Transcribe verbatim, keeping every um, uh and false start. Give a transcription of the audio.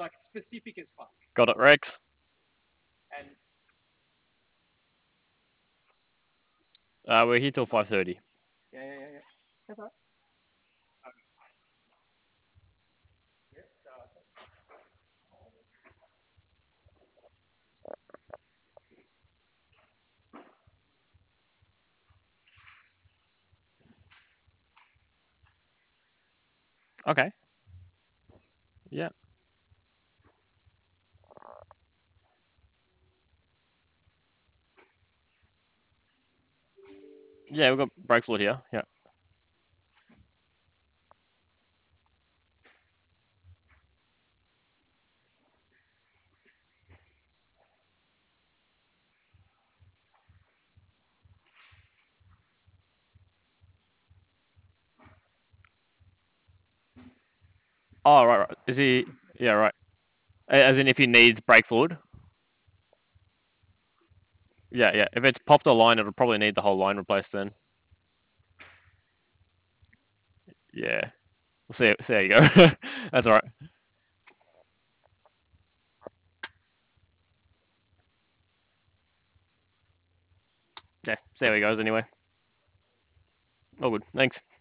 like specific as fuck. Got it, Rex. And Uh, we're here till five thirty. yeah, yeah, yeah, yeah. That's all right. Okay. Yeah. Yeah, we've got brake fluid here. Yeah. Oh, right, right. Is he? Yeah, right. As in, if he needs brake fluid. Yeah, yeah. If it's popped a line, it'll probably need the whole line replaced then. Yeah. We'll see. See how you go. That's all right. Yeah. See how he goes anyway. All good. Thanks.